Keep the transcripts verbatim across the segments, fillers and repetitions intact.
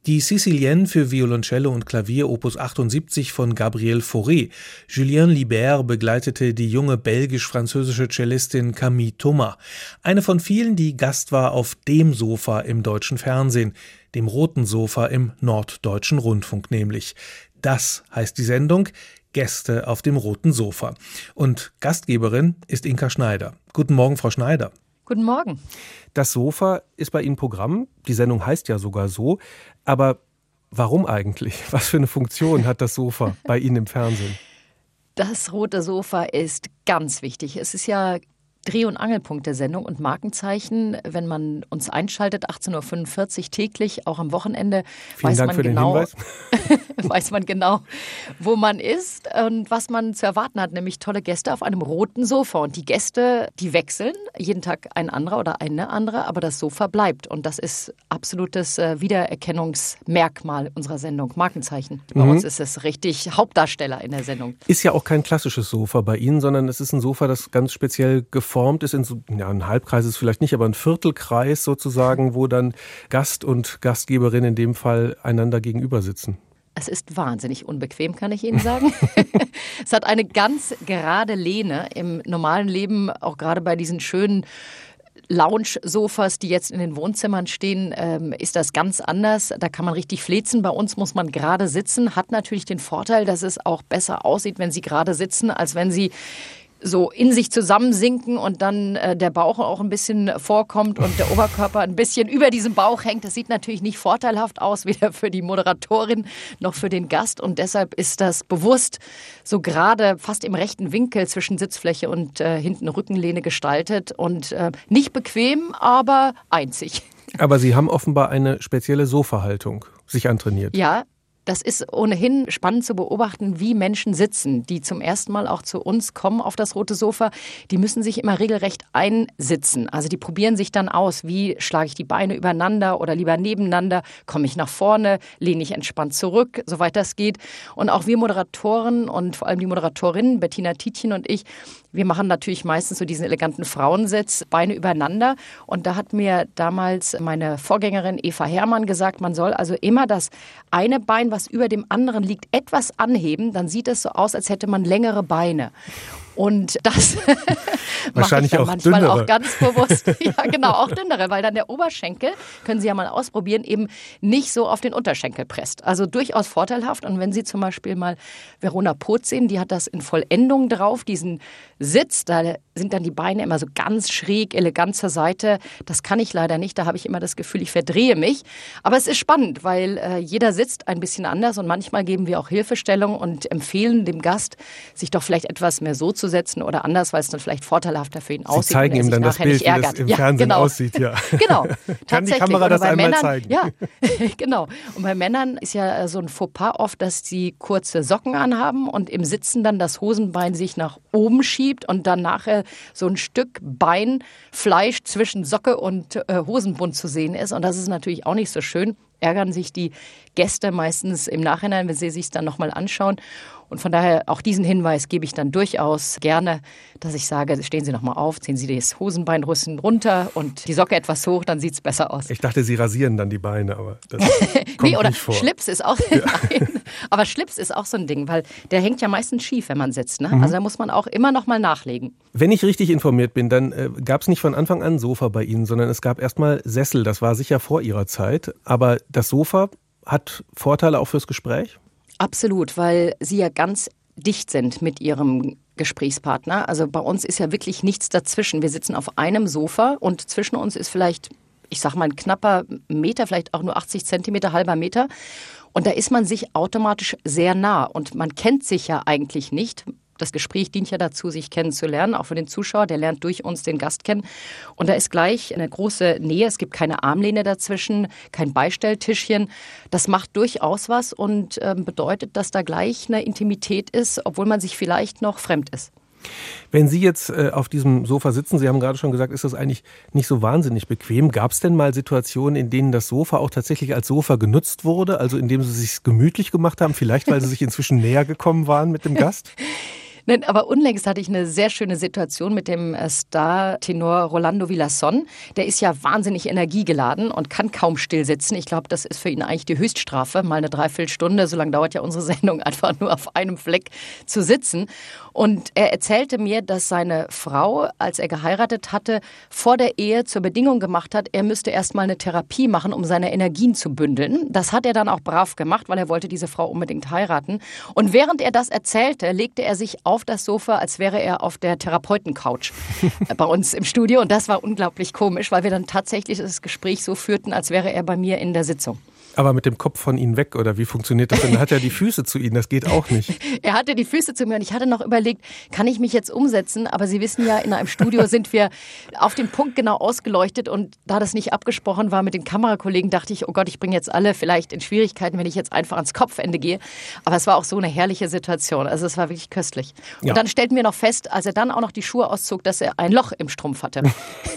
Die Sicilienne für Violoncello und Klavier Opus achtundsiebzig von Gabriel Fauré. Julien Libert begleitete die junge belgisch-französische Cellistin Camille Thomas. Eine von vielen, die Gast war auf dem Sofa im deutschen Fernsehen, dem roten Sofa im Norddeutschen Rundfunk nämlich. Das heißt die Sendung Gäste auf dem roten Sofa. Und Gastgeberin ist Inka Schneider. Guten Morgen, Frau Schneider. Guten Morgen. Das Sofa ist bei Ihnen Programm. Die Sendung heißt ja sogar so. Aber warum eigentlich? Was für eine Funktion hat das Sofa bei Ihnen im Fernsehen? Das rote Sofa ist ganz wichtig. Es ist ja Dreh- und Angelpunkt der Sendung und Markenzeichen. Wenn man uns einschaltet, achtzehn Uhr fünfundvierzig täglich, auch am Wochenende, Vielen weiß Dank man für genau, den Hinweis. weiß man genau, wo man ist und was man zu erwarten hat, nämlich tolle Gäste auf einem roten Sofa. Und die Gäste, die wechseln, jeden Tag ein anderer oder eine andere, aber das Sofa bleibt. Und das ist absolutes Wiedererkennungsmerkmal unserer Sendung, Markenzeichen. Bei mhm. uns ist es richtig Hauptdarsteller in der Sendung. Ist ja auch kein klassisches Sofa bei Ihnen, sondern es ist ein Sofa, das ganz speziell geformt ist in so, ja, ein Halbkreis ist vielleicht nicht, aber ein Viertelkreis sozusagen, wo dann Gast und Gastgeberin in dem Fall einander gegenüber sitzen. Es ist wahnsinnig unbequem, kann ich Ihnen sagen. Es hat eine ganz gerade Lehne im normalen Leben, auch gerade bei diesen schönen Lounge-Sofas, die jetzt in den Wohnzimmern stehen, ähm, ist das ganz anders. Da kann man richtig flezen. Bei uns muss man gerade sitzen. Hat natürlich den Vorteil, dass es auch besser aussieht, wenn Sie gerade sitzen, als wenn Sie so in sich zusammensinken und dann äh, der Bauch auch ein bisschen vorkommt und der Oberkörper ein bisschen über diesem Bauch hängt. Das sieht natürlich nicht vorteilhaft aus, weder für die Moderatorin noch für den Gast. Und deshalb ist das bewusst so gerade fast im rechten Winkel zwischen Sitzfläche und äh, hinten Rückenlehne gestaltet. Und äh, nicht bequem, aber einzig. Aber Sie haben offenbar eine spezielle Sofahaltung sich antrainiert. Ja. Das ist ohnehin spannend zu beobachten, wie Menschen sitzen, die zum ersten Mal auch zu uns kommen auf das rote Sofa. Die müssen sich immer regelrecht einsitzen. Also die probieren sich dann aus, wie schlage ich die Beine übereinander oder lieber nebeneinander, komme ich nach vorne, lehne ich entspannt zurück, soweit das geht. Und auch wir Moderatoren und vor allem die Moderatorinnen, Bettina Tietjen und ich, wir machen natürlich meistens so diesen eleganten Frauensitz, Beine übereinander. Und da hat mir damals meine Vorgängerin Eva Herrmann gesagt, man soll also immer das eine Bein, was über dem anderen liegt, etwas anheben. Dann sieht es so aus, als hätte man längere Beine. Und das mache ich dann auch manchmal dünnere. Auch ganz bewusst. Ja, genau, auch dünnere, weil dann der Oberschenkel, können Sie ja mal ausprobieren, eben nicht so auf den Unterschenkel presst. Also durchaus vorteilhaft. Und wenn Sie zum Beispiel mal Verona Poth sehen, die hat das in Vollendung drauf, diesen Sitz, da sind dann die Beine immer so ganz schräg, elegant zur Seite. Das kann ich leider nicht, da habe ich immer das Gefühl, ich verdrehe mich. Aber es ist spannend, weil äh, jeder sitzt ein bisschen anders und manchmal geben wir auch Hilfestellung und empfehlen dem Gast, sich doch vielleicht etwas mehr so zu setzen oder anders, weil es dann vielleicht vorteilhafter für ihn aussieht. Sie zeigen ihm dann das Bild, wie das im ja, Fernsehen genau. aussieht. Ja. Genau, kann die Kamera das einmal Männern, zeigen? Ja, genau. Und bei Männern ist ja so ein Fauxpas oft, dass sie kurze Socken anhaben und im Sitzen dann das Hosenbein sich nach oben schiebt und dann nachher so ein Stück Beinfleisch zwischen Socke und äh, Hosenbund zu sehen ist. Und das ist natürlich auch nicht so schön. Ärgern sich die Gäste meistens im Nachhinein, wenn sie sich dann nochmal anschauen. Und von daher auch diesen Hinweis gebe ich dann durchaus gerne, dass ich sage, stehen Sie nochmal auf, ziehen Sie das Hosenbein runter und die Socke etwas hoch, dann sieht es besser aus. Ich dachte, Sie rasieren dann die Beine, aber das kommt nee, oder nicht vor. Schlips ist auch, ja. Nein, aber Schlips ist auch so ein Ding, weil der hängt ja meistens schief, wenn man sitzt. Ne? Mhm. Also da muss man auch immer noch mal nachlegen. Wenn ich richtig informiert bin, dann äh, gab es nicht von Anfang an ein Sofa bei Ihnen, sondern es gab erstmal Sessel. Das war sicher vor Ihrer Zeit. Aber das Sofa hat Vorteile auch fürs Gespräch? Absolut, weil Sie ja ganz dicht sind mit Ihrem Gesprächspartner. Also bei uns ist ja wirklich nichts dazwischen. Wir sitzen auf einem Sofa und zwischen uns ist vielleicht, ich sag mal, ein knapper Meter, vielleicht auch nur achtzig Zentimeter, halber Meter. Und da ist man sich automatisch sehr nah und man kennt sich ja eigentlich nicht. Das Gespräch dient ja dazu, sich kennenzulernen, auch für den Zuschauer, der lernt durch uns den Gast kennen. Und da ist gleich eine große Nähe, es gibt keine Armlehne dazwischen, kein Beistelltischchen. Das macht durchaus was und äh, bedeutet, dass da gleich eine Intimität ist, obwohl man sich vielleicht noch fremd ist. Wenn Sie jetzt äh, auf diesem Sofa sitzen, Sie haben gerade schon gesagt, ist das eigentlich nicht so wahnsinnig bequem. Gab es denn mal Situationen, in denen das Sofa auch tatsächlich als Sofa genutzt wurde, also indem Sie es sich gemütlich gemacht haben, vielleicht weil Sie sich inzwischen näher gekommen waren mit dem Gast? Nein, aber unlängst hatte ich eine sehr schöne Situation mit dem Star-Tenor Rolando Villazón. Der ist ja wahnsinnig energiegeladen und kann kaum still sitzen. Ich glaube, das ist für ihn eigentlich die Höchststrafe, mal eine Dreiviertelstunde, so lange dauert ja unsere Sendung, einfach nur auf einem Fleck zu sitzen. Und er erzählte mir, dass seine Frau, als er geheiratet hatte, vor der Ehe zur Bedingung gemacht hat, er müsste erst mal eine Therapie machen, um seine Energien zu bündeln. Das hat er dann auch brav gemacht, weil er wollte diese Frau unbedingt heiraten. Und während er das erzählte, legte er sich auf das Sofa, als wäre er auf der Therapeutencouch bei uns im Studio. Und das war unglaublich komisch, weil wir dann tatsächlich das Gespräch so führten, als wäre er bei mir in der Sitzung. Aber mit dem Kopf von Ihnen weg, oder wie funktioniert das denn? Dann hat er die Füße zu Ihnen, das geht auch nicht. Er hatte die Füße zu mir und ich hatte noch überlegt, kann ich mich jetzt umsetzen? Aber Sie wissen ja, in einem Studio sind wir auf den Punkt genau ausgeleuchtet und da das nicht abgesprochen war mit den Kamerakollegen, dachte ich, oh Gott, ich bringe jetzt alle vielleicht in Schwierigkeiten, wenn ich jetzt einfach ans Kopfende gehe. Aber es war auch so eine herrliche Situation, also es war wirklich köstlich. Und ja. Dann stellten wir noch fest, als er dann auch noch die Schuhe auszog, dass er ein Loch im Strumpf hatte.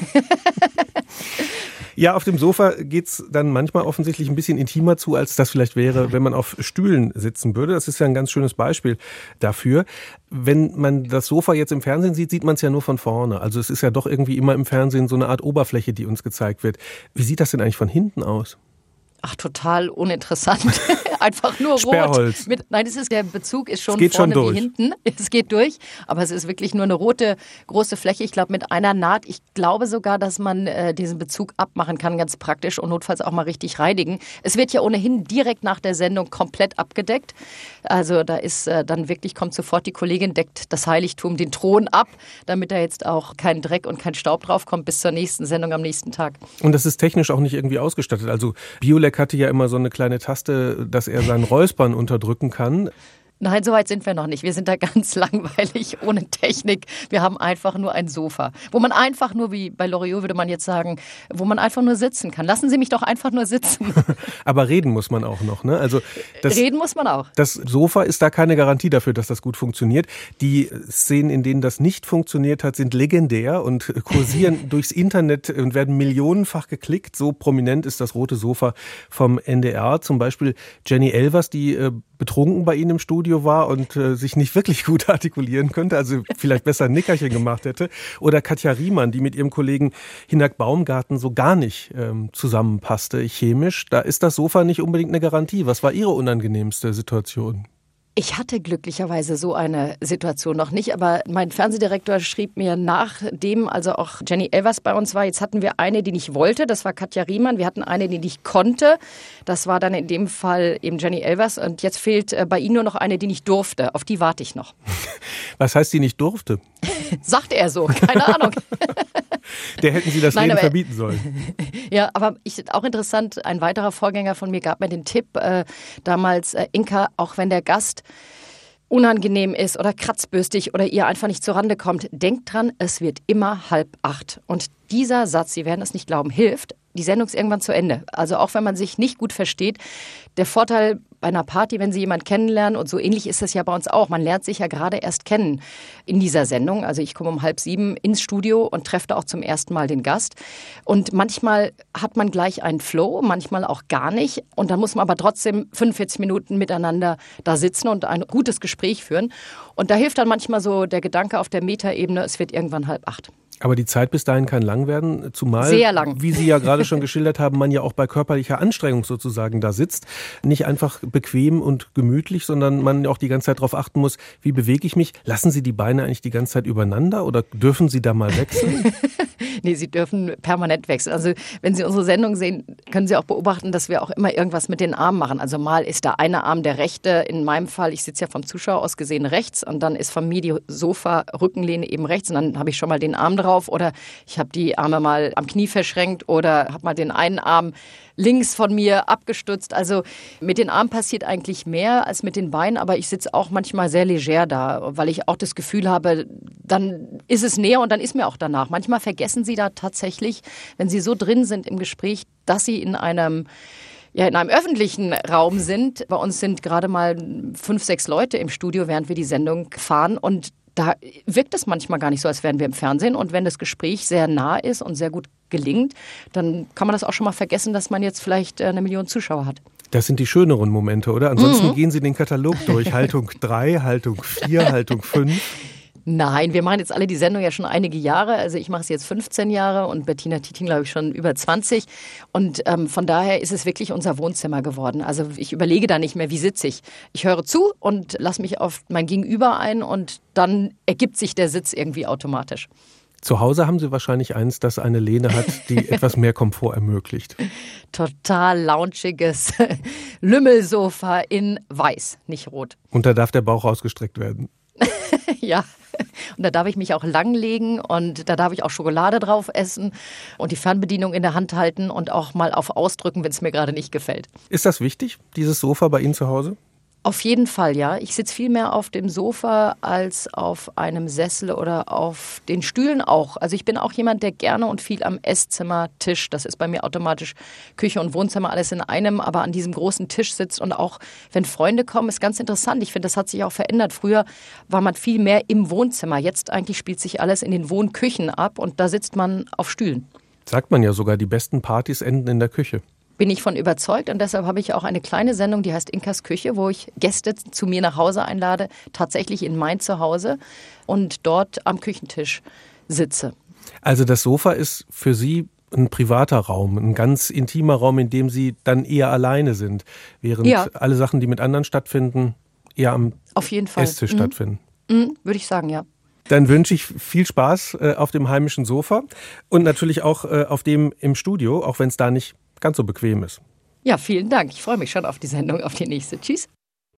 Ja, auf dem Sofa geht's dann manchmal offensichtlich ein bisschen intimer zu, als das vielleicht wäre, wenn man auf Stühlen sitzen würde. Das ist ja ein ganz schönes Beispiel dafür. Wenn man das Sofa jetzt im Fernsehen sieht, sieht man es ja nur von vorne. Also es ist ja doch irgendwie immer im Fernsehen so eine Art Oberfläche, die uns gezeigt wird. Wie sieht das denn eigentlich von hinten aus? Ach, total uninteressant. Einfach nur rot. Sperrholz. Mit, nein, das ist, der Bezug ist schon es geht vorne schon durch. wie hinten. Es geht durch, aber es ist wirklich nur eine rote, große Fläche. Ich glaube, mit einer Naht. Ich glaube sogar, dass man äh, diesen Bezug abmachen kann, ganz praktisch und notfalls auch mal richtig reinigen. Es wird ja ohnehin direkt nach der Sendung komplett abgedeckt. Also da ist äh, dann wirklich, kommt sofort die Kollegin, deckt das Heiligtum, den Thron ab, damit da jetzt auch kein Dreck und kein Staub drauf kommt bis zur nächsten Sendung am nächsten Tag. Und das ist technisch auch nicht irgendwie ausgestattet. Also Biolek hatte ja immer so eine kleine Taste, dass er seinen Räuspern unterdrücken kann. Nein, so weit sind wir noch nicht. Wir sind da ganz langweilig, ohne Technik. Wir haben einfach nur ein Sofa, wo man einfach nur, wie bei Loriot würde man jetzt sagen, wo man einfach nur sitzen kann. Lassen Sie mich doch einfach nur sitzen. Aber reden muss man auch noch, ne? Also das, reden muss man auch. Das Sofa ist da keine Garantie dafür, dass das gut funktioniert. Die Szenen, in denen das nicht funktioniert hat, sind legendär und kursieren durchs Internet und werden millionenfach geklickt. So prominent ist das rote Sofa vom N D R. Zum Beispiel Jenny Elvers, die äh, betrunken bei Ihnen im Studio war und äh, sich nicht wirklich gut artikulieren könnte, also vielleicht besser ein Nickerchen gemacht hätte. Oder Katja Riemann, die mit ihrem Kollegen Hinak Baumgarten so gar nicht ähm, zusammenpasste chemisch. Da ist das Sofa nicht unbedingt eine Garantie. Was war Ihre unangenehmste Situation? Ich hatte glücklicherweise so eine Situation noch nicht, aber mein Fernsehdirektor schrieb mir, nachdem also auch Jenny Elvers bei uns war, jetzt hatten wir eine, die nicht wollte, das war Katja Riemann, wir hatten eine, die nicht konnte, das war dann in dem Fall eben Jenny Elvers und jetzt fehlt bei Ihnen nur noch eine, die nicht durfte, auf die warte ich noch. Was heißt, die nicht durfte? Sagt er so, keine Ahnung. Der hätten Sie das Nein, Reden aber, verbieten sollen. Ja, aber ich, auch interessant, ein weiterer Vorgänger von mir gab mir den Tipp, äh, damals äh, Inka, auch wenn der Gast unangenehm ist oder kratzbürstig oder ihr einfach nicht zur Rande kommt, denkt dran, es wird immer halb acht. Und dieser Satz, Sie werden es nicht glauben, hilft. Die Sendung ist irgendwann zu Ende. Also auch wenn man sich nicht gut versteht, der Vorteil bei einer Party, wenn Sie jemanden kennenlernen, und so ähnlich ist es ja bei uns auch, man lernt sich ja gerade erst kennen in dieser Sendung. Also ich komme um halb sieben ins Studio und treffe da auch zum ersten Mal den Gast. Und manchmal hat man gleich einen Flow, manchmal auch gar nicht. Und dann muss man aber trotzdem fünfundvierzig Minuten miteinander da sitzen und ein gutes Gespräch führen. Und da hilft dann manchmal so der Gedanke auf der Metaebene, es wird irgendwann halb acht. Aber die Zeit bis dahin kann lang werden, zumal, sehr lang. Wie Sie ja gerade schon geschildert haben, man ja auch bei körperlicher Anstrengung sozusagen da sitzt. Nicht einfach bequem und gemütlich, sondern man auch die ganze Zeit darauf achten muss, wie bewege ich mich? Lassen Sie die Beine eigentlich die ganze Zeit übereinander oder dürfen Sie da mal wechseln? Nee, Sie dürfen permanent wechseln. Also wenn Sie unsere Sendung sehen, können Sie auch beobachten, dass wir auch immer irgendwas mit den Armen machen. Also mal ist der eine Arm der rechte, in meinem Fall, ich sitze ja vom Zuschauer aus gesehen rechts und dann ist von mir die Sofa-Rückenlehne eben rechts und dann habe ich schon mal den Arm drauf. Oder ich habe die Arme mal am Knie verschränkt oder habe mal den einen Arm links von mir abgestützt. Also mit den Armen passiert eigentlich mehr als mit den Beinen, aber ich sitze auch manchmal sehr leger da, weil ich auch das Gefühl habe, dann ist es näher und dann ist mir auch danach. Manchmal vergessen Sie da tatsächlich, wenn Sie so drin sind im Gespräch, dass Sie in einem ja, in einem öffentlichen Raum sind. Bei uns sind gerade mal fünf, sechs Leute im Studio, während wir die Sendung fahren und da wirkt es manchmal gar nicht so, als wären wir im Fernsehen. Und wenn das Gespräch sehr nah ist und sehr gut gelingt, dann kann man das auch schon mal vergessen, dass man jetzt vielleicht eine Million Zuschauer hat. Das sind die schöneren Momente, oder? Ansonsten Mhm. gehen Sie den Katalog durch. Haltung drei, Haltung vier, Haltung fünf. Nein, wir machen jetzt alle die Sendung ja schon einige Jahre. Also ich mache es jetzt fünfzehn Jahre und Bettina Tieting, glaube ich, schon über zwanzig. Und ähm, von daher ist es wirklich unser Wohnzimmer geworden. Also ich überlege da nicht mehr, wie sitze ich. Ich höre zu und lasse mich auf mein Gegenüber ein und dann ergibt sich der Sitz irgendwie automatisch. Zu Hause haben Sie wahrscheinlich eins, das eine Lehne hat, die etwas mehr Komfort ermöglicht. Total launchiges Lümmelsofa in weiß, nicht rot. Und da darf der Bauch ausgestreckt werden. Ja, und da darf ich mich auch langlegen und da darf ich auch Schokolade drauf essen und die Fernbedienung in der Hand halten und auch mal auf Ausdrücken, wenn es mir gerade nicht gefällt. Ist das wichtig, dieses Sofa bei Ihnen zu Hause? Auf jeden Fall, ja. Ich sitze viel mehr auf dem Sofa als auf einem Sessel oder auf den Stühlen auch. Also ich bin auch jemand, der gerne und viel am Esszimmertisch, das ist bei mir automatisch Küche und Wohnzimmer alles in einem, aber an diesem großen Tisch sitzt und auch wenn Freunde kommen, ist ganz interessant. Ich finde, das hat sich auch verändert. Früher war man viel mehr im Wohnzimmer. Jetzt eigentlich spielt sich alles in den Wohnküchen ab und da sitzt man auf Stühlen. Sagt man ja sogar, die besten Partys enden in der Küche. Bin ich von überzeugt und deshalb habe ich auch eine kleine Sendung, die heißt Inkas Küche, wo ich Gäste zu mir nach Hause einlade, tatsächlich in mein Zuhause und dort am Küchentisch sitze. Also das Sofa ist für Sie ein privater Raum, ein ganz intimer Raum, in dem Sie dann eher alleine sind, während Ja. alle Sachen, die mit anderen stattfinden, eher am Auf jeden Fall. Esstisch Mhm. stattfinden. Mhm, würde ich sagen, ja. Dann wünsche ich viel Spaß äh, auf dem heimischen Sofa und natürlich auch äh, auf dem im Studio, auch wenn es da nicht ganz so bequem ist. Ja, vielen Dank. Ich freue mich schon auf die Sendung, auf die nächste. Tschüss.